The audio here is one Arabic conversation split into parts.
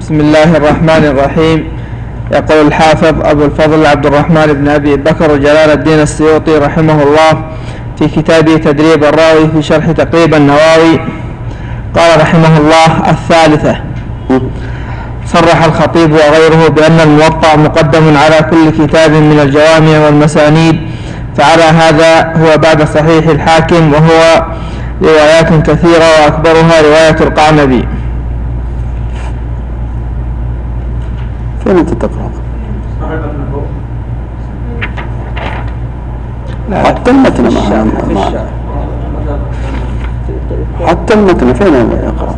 بسم الله الرحمن الرحيم. يقول الحافظ أبو الفضل عبد الرحمن بن أبي بكر جلال الدين السيوطي رحمه الله في كتابه تدريب الراوي في شرح تقريب النواوي قال رحمه الله: الثالثة، صرح الخطيب وغيره بأن الموطأ مقدم على كل كتاب من الجوامع والمسانيد، فعلى هذا هو بعد صحيح الحاكم، وهو روايات كثيرة وأكبرها رواية القعنبي. فين أنت تقرأ؟ حتى المتن حتى المتن فين يقرأ؟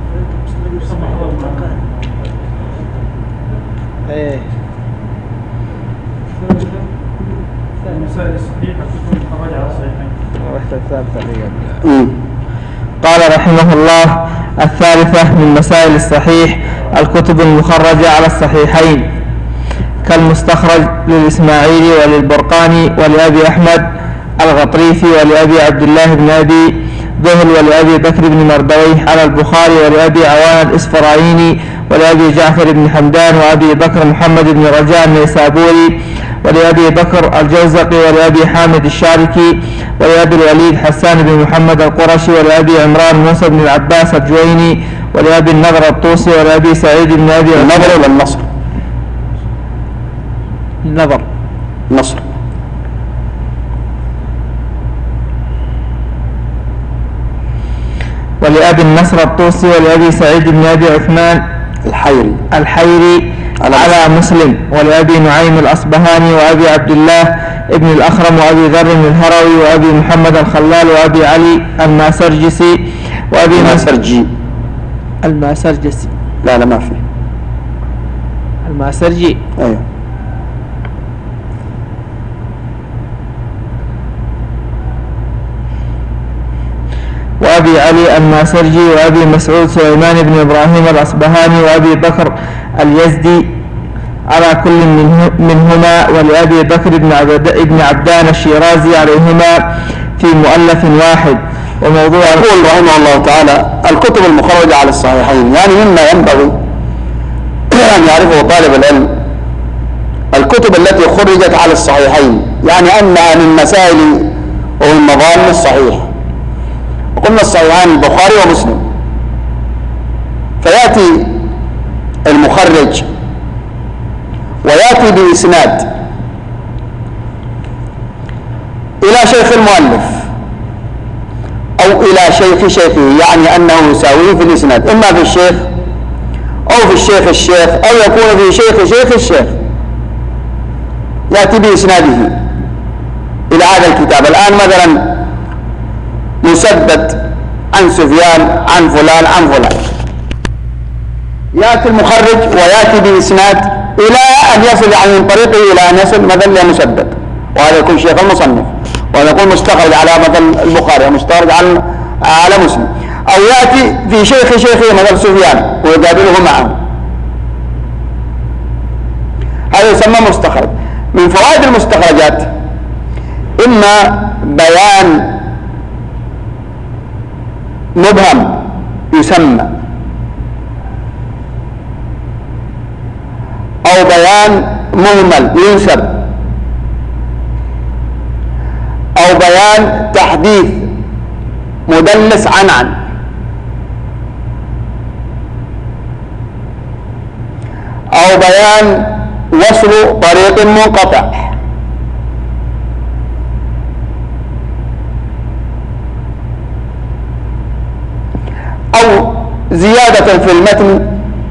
المسائل الصحيحة تكون مخرجة على الصحيحين. قال رحمه الله: الثالثة من مسائل الصحيح الكتب المخرجة على الصحيحين، كالمستخرج للإسماعيلي وللبرقاني ولأبي أحمد الغطريفي ولأبي عبد الله بن أبي ذهل ولأبي بكر بن مردويه على البخاري ولأبي عوان الإسفرايني ولأبي جعفر بن حمدان وأبي بكر محمد بن رجاء النيسابوري ولأبي بكر الجوزقي ولأبي حامد الشاركي ولأبي الوليد حسان بن محمد القرشي ولأبي عمران موسى بن العباس الجويني ولأبي النضر الطوسي ولأبي سعيد بن أبي النضر ولا النصر؟ النصر. ولأبي النصر الطوسي ولأبي سعيد بن أبي عثمان الحيري على مسلم ولأبي نعيم الأصبهاني وأبي عبد الله ابن الأخرم وأبي ذر الهروي وأبي محمد الخلال وأبي علي الماسرجسي وأبي الماسرجسي لا ما فيه الماسرجي. أيوه. وأبي علي الماسرجي وأبي مسعود سليمان بن إبراهيم الأصبهاني وأبي بكر اليزدي على كل منهما ولأبي بكر بن عبدان الشيرازي عليهما في مؤلف واحد. وموضوع يقول رحمه الله تعالى: الكتب المخرجة على الصحيحين، يعني مما ينبغي أن يعرفه طالب العلم الكتب التي خرجت على الصحيحين، يعني أنها من مسائل ومن مظان الصحيح. وقلنا الصحيحان البخاري ومسلم، فيأتي المخرج ويأتي بإسناد إلى شيخ المؤلف أو إلى شيخ شيخه، يعني أنه يساويه في الإسناد، إما في الشيخ أو في الشيخ أو يكون في شيخ الشيخ، يأتي بإسناده إلى هذا الكتاب. الآن مثلا مسدد عن سفيان عن فلان عن فلان، يأتي المخرج ويأتي بإسناد إلى أن يصل يعني من طريقه إلى أن يصل مثلا لمسدد، وهذا يكون شيخ المصنف، وهذا يكون مستخرج على مثلا البخاري ومستخرج على مسلم، أو يأتي في شيخه مثلا سفيان ويقابله معه، هذا يسمى مستخرج. من فوائد المستخرجات إما بيان مبهم يسمى، أو بيان مهمل ينسب، أو بيان تحديث مدلس عن، أو بيان وصل طريق منقطع، أو زيادة في المتن،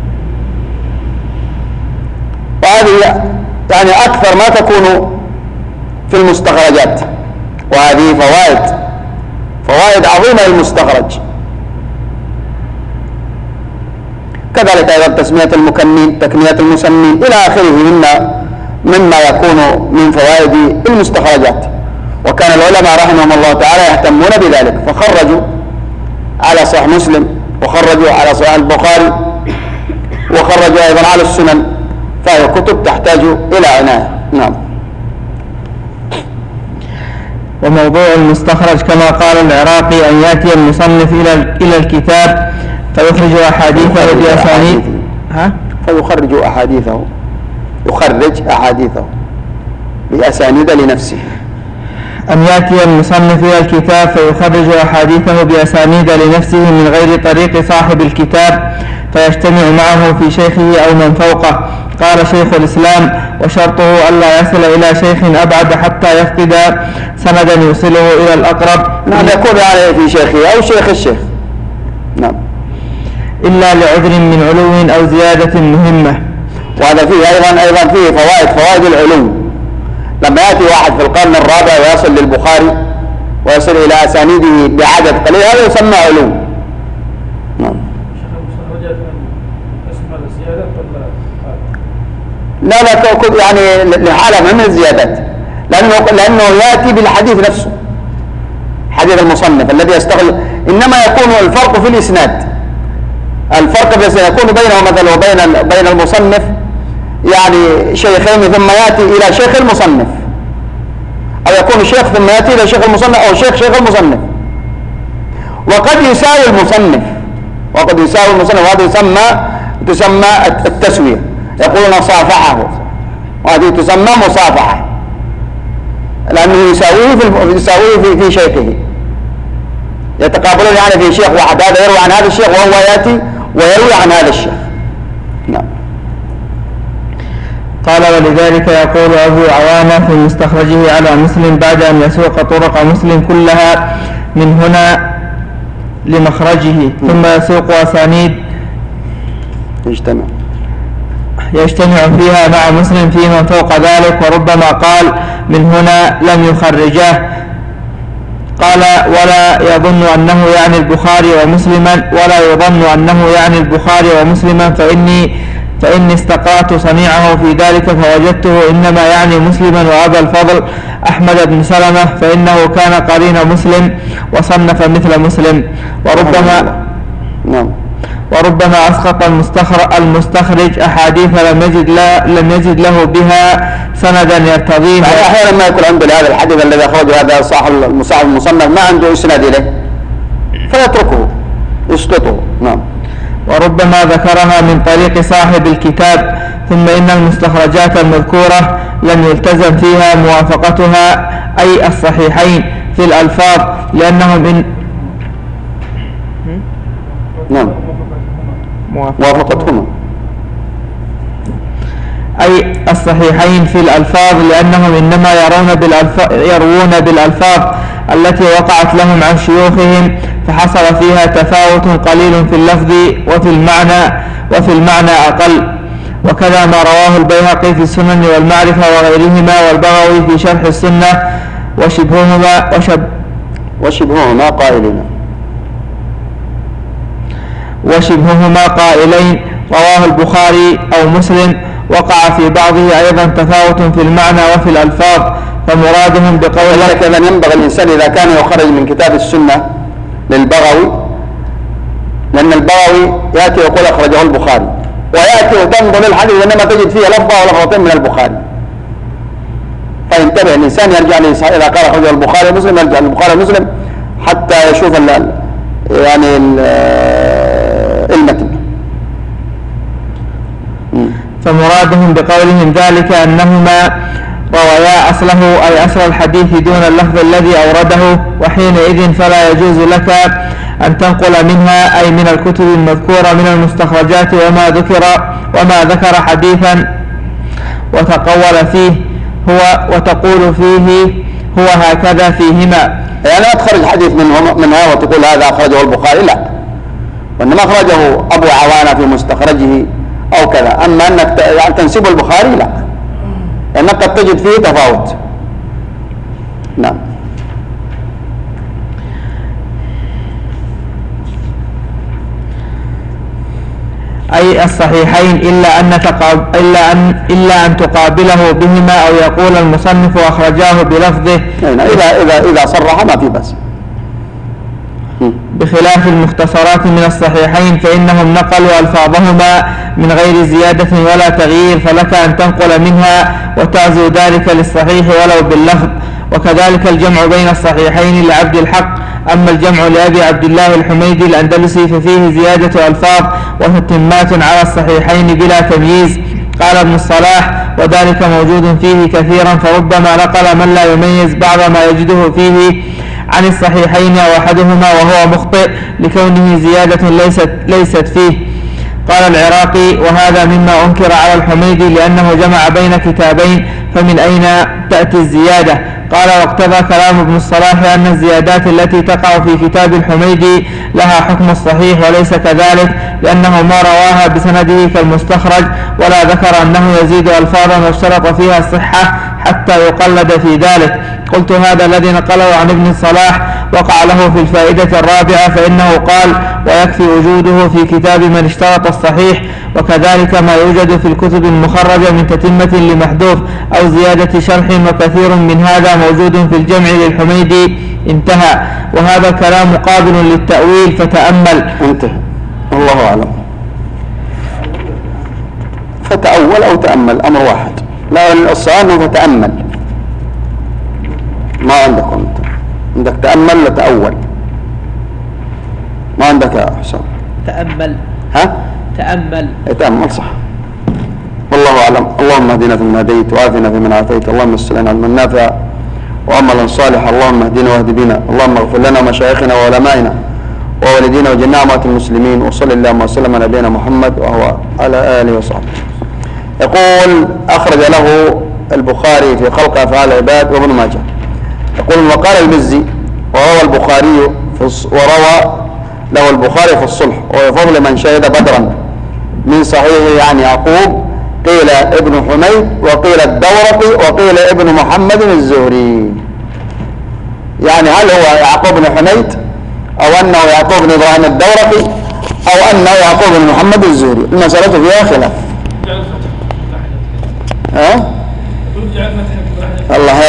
وهذه يعني أكثر ما تكون في المستخرجات، وهذه فوائد عظيمة للمستخرج. كذلك أيضا تسمية المكنين، تكنية المسمين إلى آخره مما يكون من فوائد المستخرجات. وكان العلماء رحمهم الله تعالى يهتمون بذلك، فخرجوا على صحيح مسلم، وخرجوا على صحيح البخاري، وخرجوا أيضا على السنن، فهي كتب تحتاج إلى عناية. نعم. وموضوع المستخرج كما قال العراقي أن يأتي المصنف إلى الكتاب فيخرج أحاديث بأسانيد فيخرج أحاديثه، يخرج أحاديثه بأسانيد لنفسه. أن يأتي المصنف إلى الكتاب فيخرج أحاديثه بأسانيد لنفسه من غير طريق صاحب الكتاب فيجتمع معه في شيخه أو من فوقه. قال شيخ الإسلام: وشرطه ألا يصل إلى شيخ أبعد حتى يفقد سندا يوصله إلى الأقرب. نعم، يكون عليه في شيخه أو شيخ الشيخ. نعم. إلا لعذر من علو أو زيادة مهمة. وهذا فيه أيضا فيه فوائد العلو. لما يأتي واحد في القرن الرابع ويصل للبخاري ويصل إلى أسانيده بعدد قليل، هذا يسمى علو. نعم. لا يعني لحالة من الزيادات، لأنه يأتي بالحديث نفسه، حديث المصنف الذي يستغل. إنما يكون الفرق في الإسناد، الفرق بس يكون بينه مثلا وبين المصنف يعني شيخين ثم يأتي إلى شيخ المصنف، أو يكون شيخ ثم يأتي إلى شيخ المصنف، أو شيخ المصنف. وقد يساوي المصنف، وهذا تسمى التسوية، يقولون صافحه، وهذه تسمى مصافحة، لأنه يساويه في شيخه، يتقابلون يعني في شيخ واحد، هذا يروي عن هذا الشيخ وهو يأتي ويروي عن هذا الشيخ. نعم. قال: ولذلك يقول أبو عوانة في مستخرجه على مسلم بعد أن يسوق طرق مسلم كلها من هنا لمخرجه ثم يسوق أسانيد يجتمع فيها مع مسلم فيما فوق ذلك، وربما قال من هنا لم يخرجاه. قال: ولا يظن أنه يعني البخاري ومسلما فإني استقرأت صنيعه في ذلك فوجدته إنما يعني مسلما وأبا الفضل أحمد بن سلمة، فإنه كان قرين مسلم وصنف مثل مسلم. وربما أسقط المستخرج أحاديث لم يجد له بها سندا يرتضيه. أحيانا ما يكون عنده هذا الحديث الذي أخرجه هذا صاحب المصنف ما عنده إسناد إليه فيتركه يسقطه. نعم. وربما ذكرها من طريق صاحب الكتاب، ثم إن المستخرجات المذكورة لم يلتزم فيها موافقتها، أي الصحيحين في الألفاظ، لأنهم نعم موافقتهما، أي الصحيحين في الألفاظ، لأنهم إنما يروون بالألفاظ التي وقعت لهم عن شيوخهم، فحصل فيها تفاوت قليل في اللفظ وفي المعنى أقل. وكذا ما رواه البيهقي في السنن والمعرفة وغيرهما، والبغوي في شرح السنة، وشبههما قائلين رواه البخاري أو مسلم، وقع في بعضه أيضا تفاوت في المعنى وفي الألفاظ، فمرادهم بقول ذلك إذا ينبغي الإنسان إذا كان يخرج من كتاب السنة للبغوي، لأن البغوي يأتي ويقول أخرجه البخاري، ويأتي وتنظر الحديث إنما تجد فيه لفظة أو لفظتين من البخاري، فينتبه الإنسان يرجع إذا قال أخرجه البخاري مسلم يرجع للبخاري مسلم حتى يشوف يعني المتن. فمرادهم بقولهم ذلك أنهما روايا أصله، أي أصل الحديث دون اللفظ الذي أورده، وحينئذ فلا يجوز لك أن تنقل منها، أي من الكتب المذكورة من المستخرجات وما ذكر حديثا وتقول فيه وتقول فيه هو هكذا فيهما. يعني لا تخرج حديث منها وتقول هذا أخرجه البخاري، لا، وإنما أخرجه أبو عوانة في مستخرجه أو كذا. أما أنك يعني تنسب البخاري لا، لأنك قد تجد فيه تفاوت. نعم. أي الصحيحين إلا أن تقابله بهما، أو يقول المصنف أخرجاه بلفظه إذا صرح ما في بس. بخلاف المختصرات من الصحيحين فإنهم نقلوا ألفاظهما من غير زيادة ولا تغيير، فلك أن تنقل منها وتعزو ذلك للصحيح ولو باللفظ. وكذلك الجمع بين الصحيحين لعبد الحق أما الجمع لأبي عبد الله الحميدي الأندلسي ففيه زيادة ألفاظ وتتمات على الصحيحين بلا تمييز. قال ابن الصلاح وذلك موجود فيه كثيرا، فربما نقل من لا يميز بعض ما يجده فيه عن الصحيحين أو أحدهما وهو مخطئ لكونه زيادة ليست فيه. قال العراقي وهذا مما أنكر على الحميدي لأنه جمع بين كتابين، فمن أين تأتي الزيادة؟ قال واقتضى كلام ابن الصلاح أن الزيادات التي تقع في كتاب الحميدي لها حكم الصحيح وليس كذلك، لأنه ما رواها بسنده كالمستخرج، ولا ذكر أنه يزيد ألفاظا واشترط فيها الصحة حتى يقلد في ذلك. قلت هذا الذي نقله عن ابن الصلاح وقع له في الفائدة الرابعة، فإنه قال ويكفي وجوده في كتاب من اشترط الصحيح، وكذلك ما يوجد في الكتب المخرجة من تتمة لمحذوف أو زيادة شرح، وكثير من هذا موجود في الجمع للحميدي. انتهى. وهذا الكلام قابل للتأويل فتأمل. انتهى. الله أعلم. فتأول أو تأمل أمر واحد، لا الصواب فتأمل. ما عندكم انت عندك تأمل لتأول، ما عندك يا حسام تأمل. ها؟ تأمل صح. والله أعلم. اللهم اهدنا فيمن هديت وعافنا فيمن عافيت، اللهم استعنا علما نافعا وعملا صالحا، اللهم اهدنا واهد بنا، اللهم اغفر لنا مشايخنا وعلمائنا ووالدينا وجميع أموات المسلمين، وصلى اللهم وسلم على نبينا محمد وهو على آله وصحبه. يقول أخرج له البخاري في خلق أفعال العباد وابن ماجه. يقول وقال المزي وروى له البخاري في الصلح وفضل من شهد بدرا من صحيحه عن يعقوب، قيل ابن حميد وقيل الدورقي وقيل ابن محمد الزهري. يعني هل هو يعقوب بن حميد أو أنه يعقوب بن إبراهيم الدورقي أو أنه يعقوب بن محمد الزهري؟ المسألة فيها خلاف.